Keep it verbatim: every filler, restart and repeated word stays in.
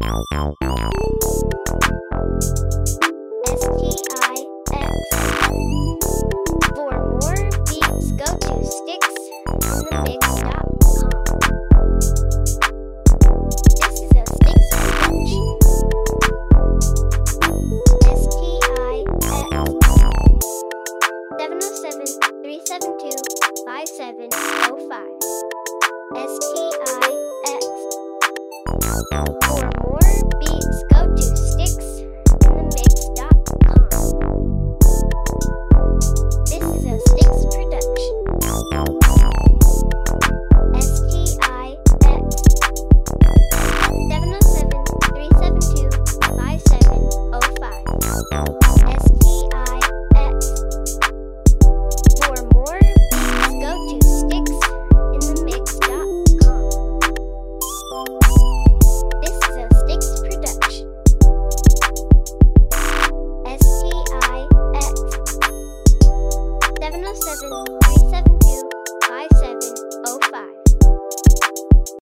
S T I X. For more beats, go to sticks in the mix dot com. This is a Sticks production. S T I X. seven oh seven, three seven two, five seven oh five. S T I X. For more beats, go to sticks